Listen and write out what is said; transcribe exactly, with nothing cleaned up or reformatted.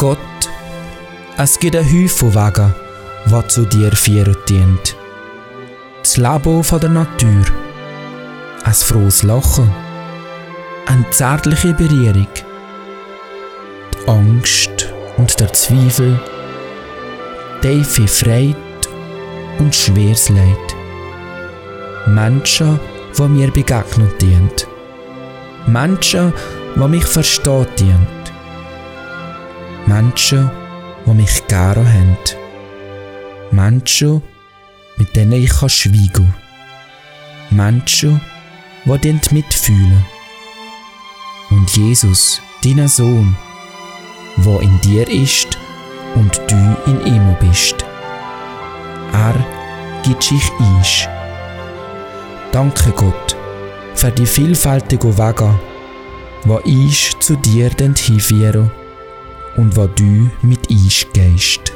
Gott, es gibt einen Haufen Wege, die zu dir führen dienen. Das Leben von der Natur, ein frohes Lachen, eine zärtliche Berührung, die Angst und der Zweifel, tiefe Freude und schweres Leid. Menschen, die mir begegnet dienen. Menschen, die mich verstehen dienen. Menschen, die mich gerne haben. Menschen, mit denen ich schweigen kann. Menschen, die mitfühlen. Und Jesus, dein Sohn, der in dir ist und du in ihm bist. Er gibt sich ein. Danke Gott für die vielfältigen Wege, die ich zu dir hinführen und wo du mit uns gehst.